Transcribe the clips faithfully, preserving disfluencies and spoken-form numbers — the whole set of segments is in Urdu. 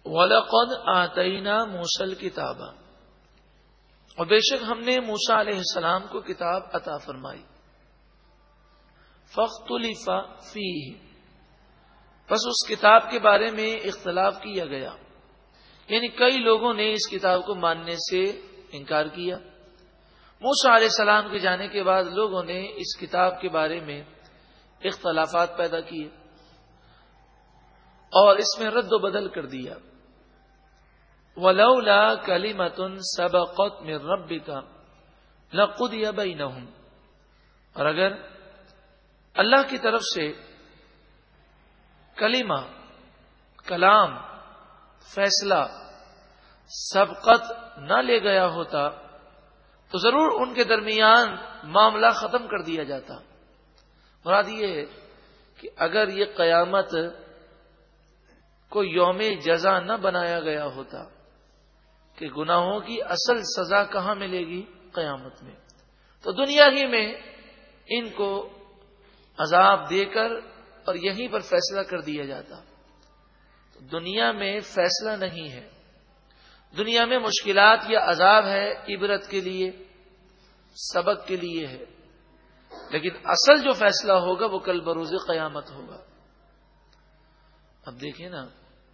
وَلَقَدْ آتَيْنَا مُوسَى الْكِتَابَ، اور بے شک ہم نے موسیٰ علیہ السلام کو کتاب عطا فرمائی. فَاخْتُلِفَ فِيهِ، بس اس کتاب کے بارے میں اختلاف کیا گیا، یعنی کئی لوگوں نے اس کتاب کو ماننے سے انکار کیا. موسیٰ علیہ السلام کے جانے کے بعد لوگوں نے اس کتاب کے بارے میں اختلافات پیدا کیے اور اس میں رد و بدل کر دیا. وَلَوْلَا كَلِمَةٌ سَبَقَتْ مِنْ رَبِّكَ لَقُضِيَ بَيْنَهُمْ، اور اگر اللہ کی طرف سے کلمہ، کلام، فیصلہ سبقت نہ لے گیا ہوتا تو ضرور ان کے درمیان معاملہ ختم کر دیا جاتا. مراد یہ ہے کہ اگر یہ قیامت کو یوم جزا نہ بنایا گیا ہوتا کہ گناہوں کی اصل سزا کہاں ملے گی، قیامت میں، تو دنیا ہی میں ان کو عذاب دے کر اور یہیں پر فیصلہ کر دیا جاتا. دنیا میں فیصلہ نہیں ہے، دنیا میں مشکلات یا عذاب ہے عبرت کے لیے، سبق کے لیے ہے، لیکن اصل جو فیصلہ ہوگا وہ کل بروز قیامت ہوگا. اب دیکھیں نا،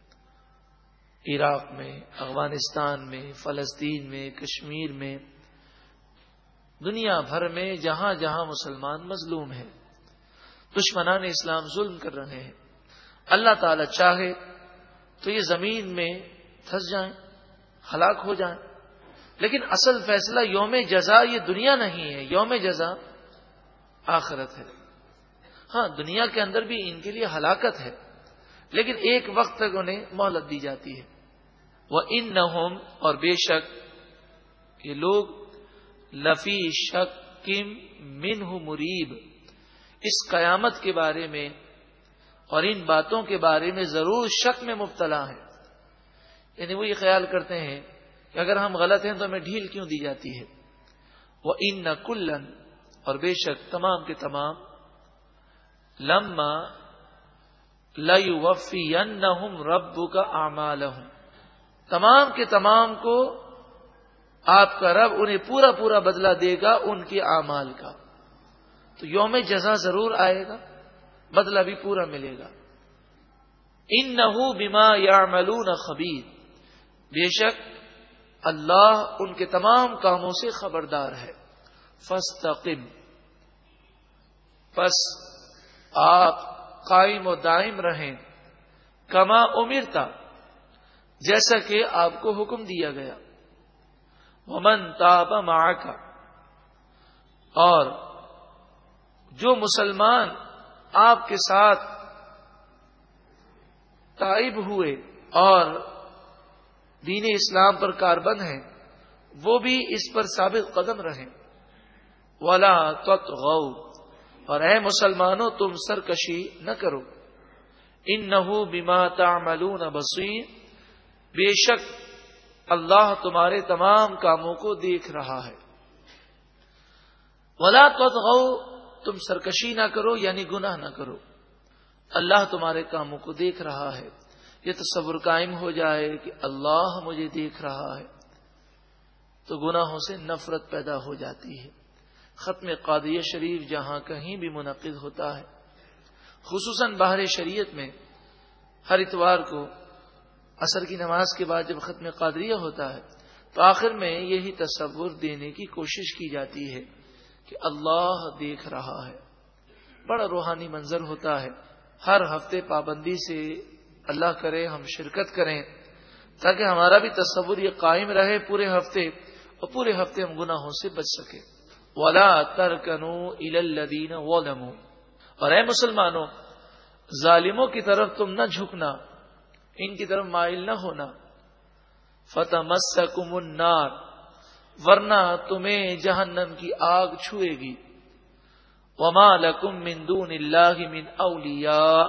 عراق میں، افغانستان میں، فلسطین میں، کشمیر میں، دنیا بھر میں جہاں جہاں مسلمان مظلوم ہیں، دشمنان اسلام ظلم کر رہے ہیں، اللہ تعالی چاہے تو یہ زمین میں پھنس جائیں، ہلاک ہو جائیں، لیکن اصل فیصلہ یوم جزا یہ دنیا نہیں ہے، یوم جزا آخرت ہے. ہاں، دنیا کے اندر بھی ان کے لیے ہلاکت ہے، لیکن ایک وقت تک انہیں مہلت دی جاتی ہے. وَإِنَّهُمْ، اور بے شک یہ لوگ، لفی شک منہ مریب، اس قیامت کے بارے میں اور ان باتوں کے بارے میں ضرور شک میں مبتلا ہیں. یعنی وہ یہ خیال کرتے ہیں کہ اگر ہم غلط ہیں تو ہمیں ڈھیل کیوں دی جاتی ہے. وَإِنَّ كُلًّا، اور بے شک تمام کے تمام، لما لَيُوَفِّيَنَّهُمْ رَبُّكَ أَعْمَالَهُمْ، تمام کے تمام کو آپ کا رب انہیں پورا پورا بدلہ دے گا ان کے اعمال کا. تو یوم جزا ضرور آئے گا، بدلہ بھی پورا ملے گا. إِنَّهُ بِمَا يَعْمَلُونَ خَبِيرٌ، بے شک اللہ ان کے تمام کاموں سے خبردار ہے. فَاسْتَقِمْ، پس آپ قائم و دائم رہیں، کما امرتا، جیسا کہ آپ کو حکم دیا گیا. ومن تاب معک، اور جو مسلمان آپ کے ساتھ تائب ہوئے اور دین اسلام پر کاربند ہیں، وہ بھی اس پر ثابت قدم رہیں. ولا تطغوا، اور اے مسلمانوں تم سرکشی نہ کرو. انہ بما تعملون بصیر، بے شک اللہ تمہارے تمام کاموں کو دیکھ رہا ہے. ولا تطغوا، تم سرکشی نہ کرو یعنی گناہ نہ کرو، اللہ تمہارے کاموں کو دیکھ رہا ہے. یہ تصور قائم ہو جائے کہ اللہ مجھے دیکھ رہا ہے تو گناہوں سے نفرت پیدا ہو جاتی ہے. ختم قادریہ شریف جہاں کہیں بھی منعقد ہوتا ہے، خصوصاً باہر شریعت میں، ہر اتوار کو عصر کی نماز کے بعد جب ختم قادریہ ہوتا ہے تو آخر میں یہی تصور دینے کی کوشش کی جاتی ہے کہ اللہ دیکھ رہا ہے. بڑا روحانی منظر ہوتا ہے. ہر ہفتے پابندی سے اللہ کرے ہم شرکت کریں تاکہ ہمارا بھی تصور یہ قائم رہے پورے ہفتے، اور پورے ہفتے ہم گناہوں سے بچ سکیں. وَلَا تَرْكَنُوا إِلَى الَّذِينَ ظَلَمُوا، اور اے مسلمانوں ظالموں کی طرف تم نہ جھکنا، ان کی طرف مائل نہ ہونا. فَتَمَسَّكُمُ النَّارُ، ورنہ تمہیں جہنم کی آگ چھوئے گی. وَمَا لَكُم مِّن دُونِ اللَّهِ مِنْ أَوْلِيَاءَ،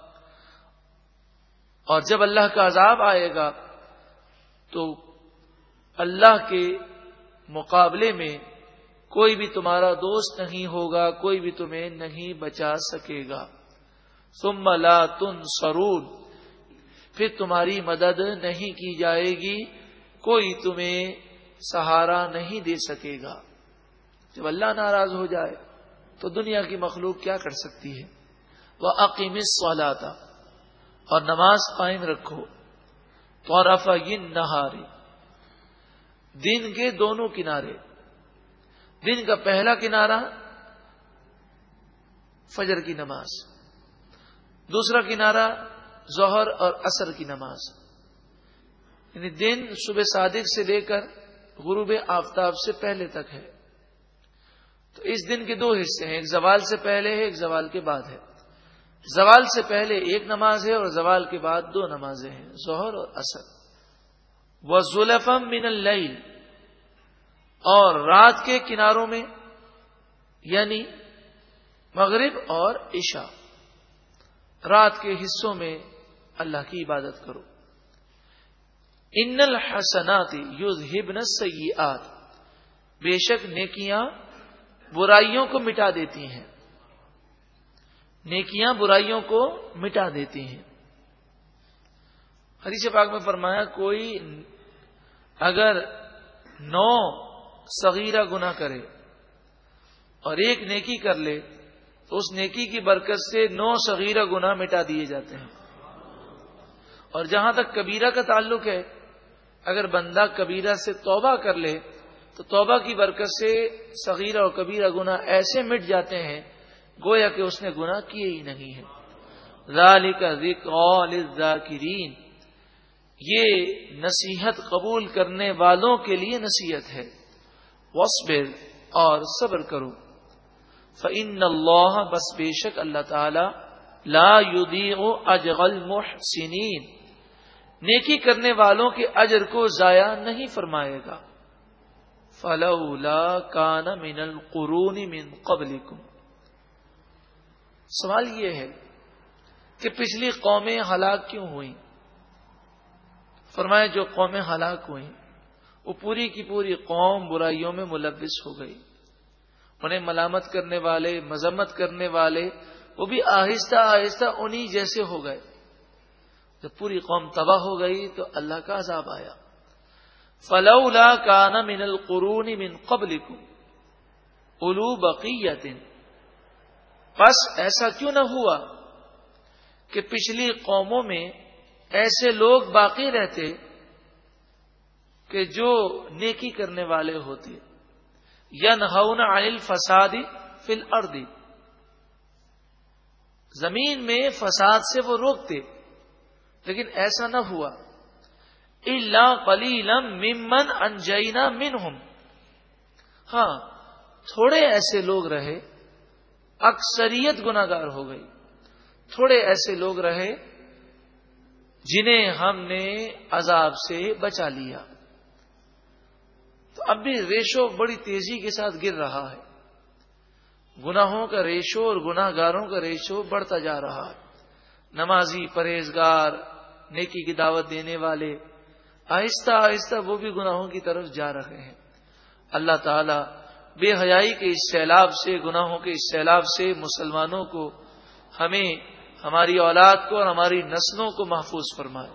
اور جب اللہ کا عذاب آئے گا تو اللہ کے مقابلے میں کوئی بھی تمہارا دوست نہیں ہوگا، کوئی بھی تمہیں نہیں بچا سکے گا. ثم لا تنصرون، پھر تمہاری مدد نہیں کی جائے گی، کوئی تمہیں سہارا نہیں دے سکے گا۔ جب اللہ ناراض ہو جائے تو دنیا کی مخلوق کیا کر سکتی ہے؟ وَأَقِمِ الصَّلَاةَ، اور نماز قائم رکھو، طَرَفَيِ النَّهَارِ، دن کے دونوں کنارے، دن کا پہلا کنارہ فجر کی نماز، دوسرا کنارہ ظہر اور عصر کی نماز، یعنی دن صبح صادق سے لے کر غروب آفتاب سے پہلے تک ہے۔ تو اس دن کے دو حصے ہیں، ایک زوال سے پہلے ہے، ایک زوال کے بعد ہے۔ زوال سے پہلے ایک نماز ہے اور زوال کے بعد دو نمازیں ہیں، ظہر اور عصر۔ وَزُلَفًا مِّنَ اللَّيْلِ، اور رات کے کناروں میں یعنی مغرب اور عشاء، رات کے حصوں میں اللہ کی عبادت کرو۔ ان الحسنات یذہبن السیئات، بے شک نیکیاں برائیوں کو مٹا دیتی ہیں، نیکیاں برائیوں کو مٹا دیتی ہیں۔ حدیث پاک میں فرمایا کوئی اگر نو صغیرہ گناہ کرے اور ایک نیکی کر لے تو اس نیکی کی برکت سے نو صغیرہ گناہ مٹا دیے جاتے ہیں۔ اور جہاں تک کبیرہ کا تعلق ہے، اگر بندہ کبیرہ سے توبہ کر لے تو توبہ کی برکت سے صغیرہ اور کبیرہ گناہ ایسے مٹ جاتے ہیں گویا کہ اس نے گناہ کیے ہی نہیں ہیں۔ ذالک ذکریٰ للذاکرین، یہ نصیحت قبول کرنے والوں کے لیے نصیحت ہے۔ واصبر، اور صبر کرو۔ فإن اللہ، بس بے شک اللہ تعالی، لا یضیع اجر المحسنین، نیکی کرنے والوں کے اجر کو ضائع نہیں فرمائے گا۔ فلولا کان من القرون من قبلکم، سوال یہ ہے کہ پچھلی قومیں ہلاک کیوں ہوئیں؟ فرمایا جو قومیں ہلاک ہوئیں وہ پوری کی پوری قوم برائیوں میں ملوث ہو گئی، انہیں ملامت کرنے والے، مذمت کرنے والے وہ بھی آہستہ آہستہ انہی جیسے ہو گئے۔ جب پوری قوم تباہ ہو گئی تو اللہ کا عذاب آیا۔ فلولا کان من القرون من قبلکم اولو بقیۃ، پس ایسا کیوں نہ ہوا کہ پچھلی قوموں میں ایسے لوگ باقی رہتے کہ جو نیکی کرنے والے ہوتے، ینہون عن الفساد فی الارض، زمین میں فساد سے وہ روکتے، لیکن ایسا نہ ہوا۔ الا قلیلا ممن انجینا منہم، ہاں تھوڑے ایسے لوگ رہے، اکثریت گناہگار ہو گئی، تھوڑے ایسے لوگ رہے جنہیں ہم نے عذاب سے بچا لیا۔ تو اب بھی ریشو بڑی تیزی کے ساتھ گر رہا ہے، گناہوں کا ریشو اور گناہ گاروں کا ریشو بڑھتا جا رہا ہے۔ نمازی، پرہیزگار، نیکی کی دعوت دینے والے آہستہ آہستہ وہ بھی گناہوں کی طرف جا رہے ہیں۔ اللہ تعالی بے حیائی کے اس سیلاب سے، گناہوں کے اس سیلاب سے مسلمانوں کو، ہمیں، ہماری اولاد کو اور ہماری نسلوں کو محفوظ فرمائے۔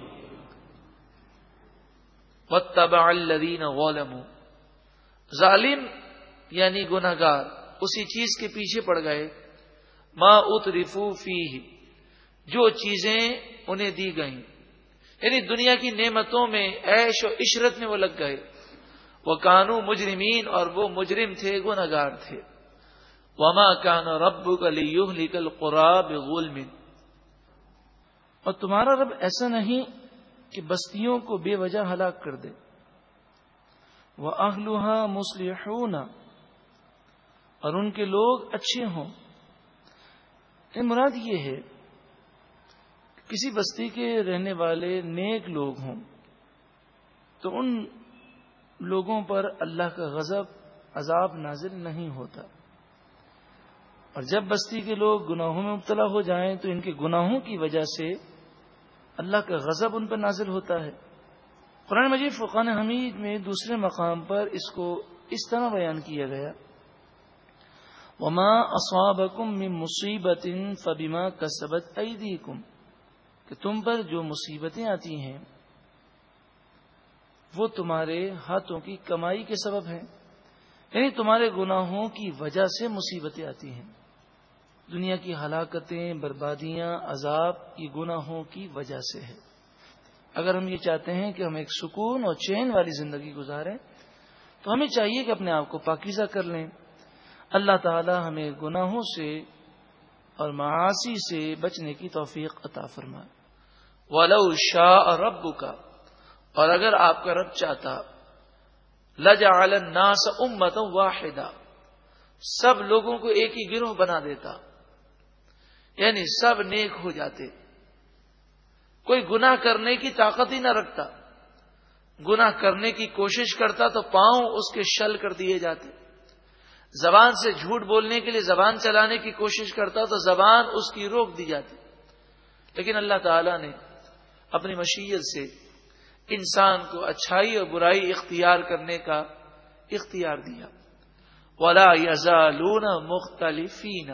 وَاتَّبَعَ الَّذِينَ ظَلَمُوا، ظالم یعنی گنہگار اسی چیز کے پیچھے پڑ گئے، ما اترفوا فیہ، جو چیزیں انہیں دی گئیں، یعنی دنیا کی نعمتوں میں، عیش و عشرت میں وہ لگ گئے۔ وَكَانُوا مُجْرِمِينَ، اور وہ مجرم تھے، گنہگار تھے۔ وَمَا كَانَ رَبُّكَ لِيُهْلِكَ الْقُرَىٰ بِظُلْمٍ، اور تمہارا رب ایسا نہیں کہ بستیوں کو بے وجہ ہلاک کر دے۔ وَأَهْلُهَا مُصْلِحُونَ، اور ان کے لوگ اچھے ہوں۔ یہ مراد یہ ہے کہ کسی بستی کے رہنے والے نیک لوگ ہوں تو ان لوگوں پر اللہ کا غضب، عذاب نازل نہیں ہوتا، اور جب بستی کے لوگ گناہوں میں مبتلا ہو جائیں تو ان کے گناہوں کی وجہ سے اللہ کا غضب ان پر نازل ہوتا ہے۔ قرآن مجید فرقان حمید میں دوسرے مقام پر اس کو اس طرح بیان کیا گیا، وَمَا أَصَابَكُم مِّن مُّصِيبَةٍ فَبِمَا كَسَبَتْ أَيْدِيكُمْ، کہ تم پر جو مصیبتیں آتی ہیں وہ تمہارے ہاتھوں کی کمائی کے سبب ہیں، یعنی تمہارے گناہوں کی وجہ سے مصیبتیں آتی ہیں. دنیا کی ہلاکتیں، بربادیاں، عذاب یہ گناہوں کی وجہ سے ہے. اگر ہم یہ چاہتے ہیں کہ ہم ایک سکون اور چین والی زندگی گزاریں تو ہمیں چاہیے کہ اپنے آپ کو پاکیزہ کر لیں. اللہ تعالی ہمیں گناہوں سے اور معاصی سے بچنے کی توفیق عطا فرمائے. وَلَوْ شَاءَ رَبُّكَ، اور اگر آپ کا رب چاہتا، لَجَعَلَ النَّاسَ أُمَّةً وَاحِدَةً، سب لوگوں کو ایک ہی گروہ بنا دیتا، یعنی سب نیک ہو جاتے، کوئی گناہ کرنے کی طاقت ہی نہ رکھتا، گناہ کرنے کی کوشش کرتا تو پاؤں اس کے شل کر دیے جاتے، زبان سے جھوٹ بولنے کے لیے زبان چلانے کی کوشش کرتا تو زبان اس کی روک دی جاتی. لیکن اللہ تعالی نے اپنی مشیت سے انسان کو اچھائی اور برائی اختیار کرنے کا اختیار دیا. وَلَا يَزَالُونَ مُخْتَلِفِينَ،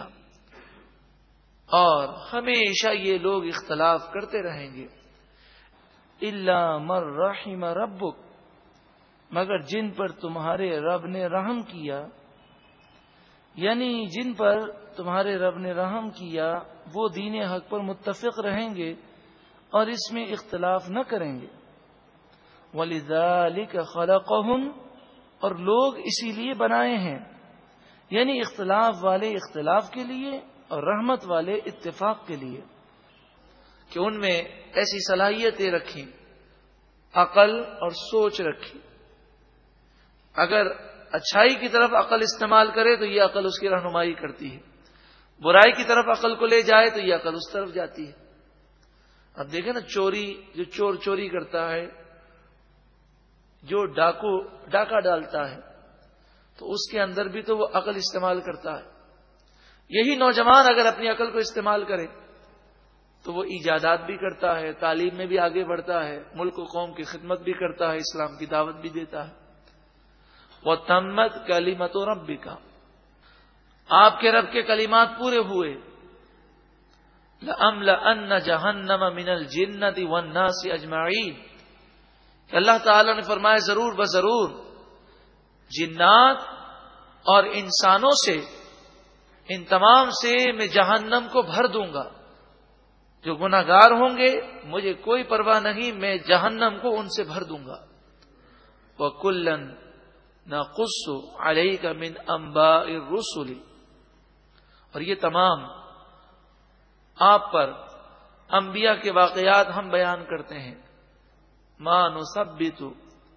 اور ہمیشہ یہ لوگ اختلاف کرتے رہیں گے. إِلَّا مَن رَحِمَ رَبُّكَ، مگر جن پر تمہارے رب نے رحم کیا، یعنی جن پر تمہارے رب نے رحم کیا وہ دین حق پر متفق رہیں گے اور اس میں اختلاف نہ کریں گے. وَلِذَلِكَ خَلَقَهُمْ، اور لوگ اسی لیے بنائے ہیں، یعنی اختلاف والے اختلاف کے لیے اور رحمت والے اتفاق کے لیے، کہ ان میں ایسی صلاحیتیں رکھیں، عقل اور سوچ رکھی. اگر اچھائی کی طرف عقل استعمال کرے تو یہ عقل اس کی رہنمائی کرتی ہے، برائی کی طرف عقل کو لے جائے تو یہ عقل اس طرف جاتی ہے. اب دیکھیں نا، چوری جو چور چوری کرتا ہے، جو ڈاکو ڈاکہ ڈالتا ہے، تو اس کے اندر بھی تو وہ عقل استعمال کرتا ہے. یہی نوجوان اگر اپنی عقل کو استعمال کرے تو وہ ایجادات بھی کرتا ہے، تعلیم میں بھی آگے بڑھتا ہے، ملک و قوم کی خدمت بھی کرتا ہے، اسلام کی دعوت بھی دیتا ہے. وَتَمَّتْ كَلِمَتُ رَبِّكَ، آپ کے رب کے کلمات پورے ہوئے. لَأَمْلَأَنَّ جَهَنَّمَ مِنَ الْجِنَّةِ وَالنَّاسِ أَجْمَعِينَ، کہ اللہ تعالی نے فرمایا ضرور بضرور جنات اور انسانوں سے، ان تمام سے میں جہنم کو بھر دوں گا. جو گناہگار ہوں گے مجھے کوئی پرواہ نہیں، میں جہنم کو ان سے بھر دوں گا. وَكُلًّا نَقُصُّ عَلَيْكَ مِنْ أَنْبَاءِ الرُّسُلِ، اور یہ تمام آپ پر انبیاء کے واقعات ہم بیان کرتے ہیں. مَا نُثَبِّتُ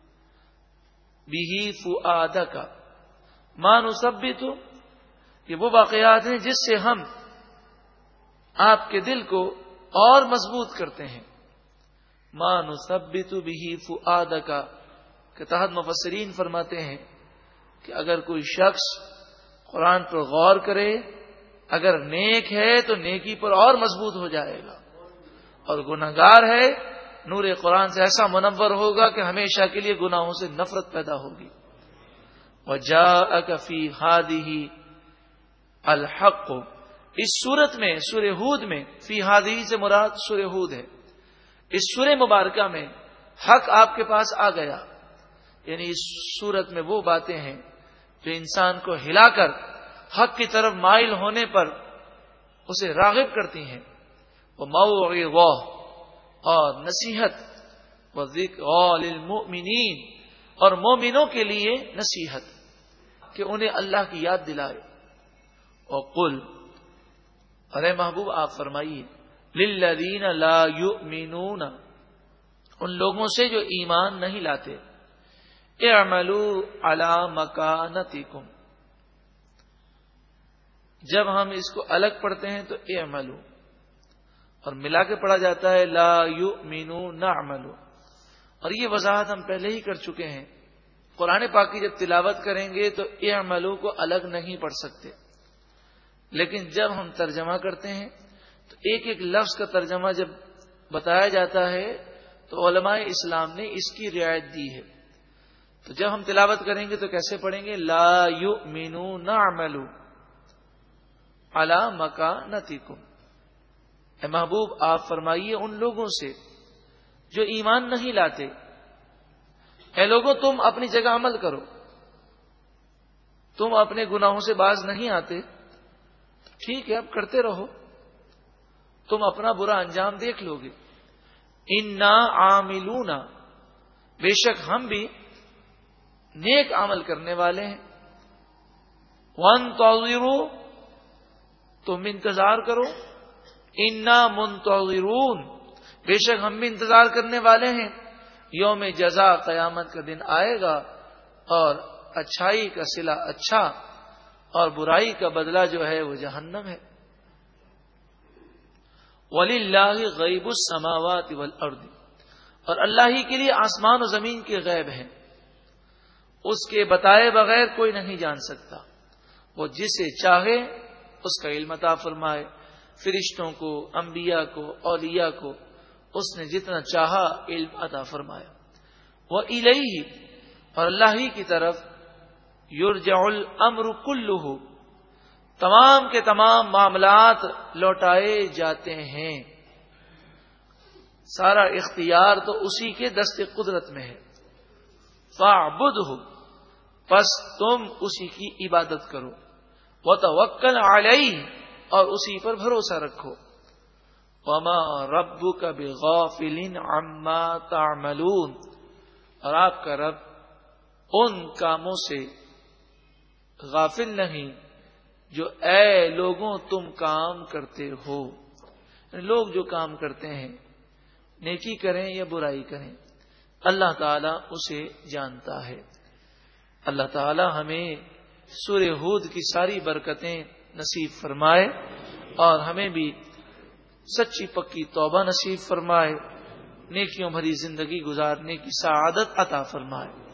بِهِ فُؤَادَكَ، مَا نُثَبِّتُ، یہ وہ واقعات ہیں جس سے ہم آپ کے دل کو اور مضبوط کرتے ہیں. مَا نُثَبِّتُ بِهِ فُؤَادَكَ کے تحت مفسرین فرماتے ہیں کہ اگر کوئی شخص قرآن پر غور کرے، اگر نیک ہے تو نیکی پر اور مضبوط ہو جائے گا، اور گناہگار ہے نور قرآن سے ایسا منور ہوگا کہ ہمیشہ کے لیے گناہوں سے نفرت پیدا ہوگی. وَجَاءَكَ فِي هَذِهِ الْحَقُّ، اس صورت میں سورہ ہود میں فی ہذہ سے مراد سورہ ہود ہے. اس سورہ مبارکہ میں حق آپ کے پاس آ گیا، یعنی اس صورت میں وہ باتیں ہیں جو انسان کو ہلا کر حق کی طرف مائل ہونے پر اسے راغب کرتی ہیں. وہ موعظہ اور نصیحت، وذکریٰ للمؤمنین، اور مومنوں کے لیے نصیحت کہ انہیں اللہ کی یاد دلائے. وقل، ارے محبوب آپ فرمائیے، للذین لا یؤمنون، ان لوگوں سے جو ایمان نہیں لاتے، اعملوا علی مکانتکم، جب ہم اس کو الگ پڑھتے ہیں تو اعملوا، اور ملا کے پڑھا جاتا ہے لا یؤمنون نعملوا، اور یہ وضاحت ہم پہلے ہی کر چکے ہیں. قرآن پاک کی جب تلاوت کریں گے تو اعملوا کو الگ نہیں پڑھ سکتے، لیکن جب ہم ترجمہ کرتے ہیں تو ایک ایک لفظ کا ترجمہ جب بتایا جاتا ہے تو علماء اسلام نے اس کی رعایت دی ہے. تو جب ہم تلاوت کریں گے تو کیسے پڑھیں گے؟ لا یؤمنون نعملوا علی مکانتکم، اے محبوب آپ فرمائیے ان لوگوں سے جو ایمان نہیں لاتے، اے لوگوں تم اپنی جگہ عمل کرو، تم اپنے گناہوں سے باز نہیں آتے، ٹھیک ہے اب کرتے رہو، تم اپنا برا انجام دیکھ لو گے۔ انا عاملون، بے شک ہم بھی نیک عمل کرنے والے ہیں۔ وانتظروا، تم انتظار کرو۔ انا منتظرون، بے شک ہم بھی انتظار کرنے والے ہیں۔ یوم جزا، قیامت کا دن آئے گا اور اچھائی کا صلہ اچھا اور برائی کا بدلہ جو ہے وہ جہنم ہے۔ وَلِلَّهِ غَيْبُ السَّمَاوَاتِ وَالْأَرْضِ، اور اللہ ہی کے لیے آسمان و زمین کے غیب ہیں، اس کے بتائے بغیر کوئی نہیں جان سکتا۔ وہ جسے چاہے اس کا علم عطا فرمائے، فرشتوں کو، انبیاء کو، اولیاء کو اس نے جتنا چاہا علم عطا فرمایا۔ وَإِلَيْهِ، اور اللہ ہی کی طرف، یرجع الامر کلہ، تمام کے تمام معاملات لوٹائے جاتے ہیں، سارا اختیار تو اسی کے دست قدرت میں ہے۔ فاعبدہ، پس تم اسی کی عبادت کرو۔ وتوکل علیہ، اور اسی پر بھروسہ رکھو۔ وما ربک بغافل عما تعملون، اور آپ کا رب ان کاموں سے غافل نہیں جو اے لوگوں تم کام کرتے ہو۔ لوگ جو کام کرتے ہیں، نیکی کریں یا برائی کریں، اللہ تعالیٰ اسے جانتا ہے۔ اللہ تعالیٰ ہمیں سورہ ہود کی ساری برکتیں نصیب فرمائے اور ہمیں بھی سچی پکی توبہ نصیب فرمائے، نیکیوں بھری زندگی گزارنے کی سعادت عطا فرمائے۔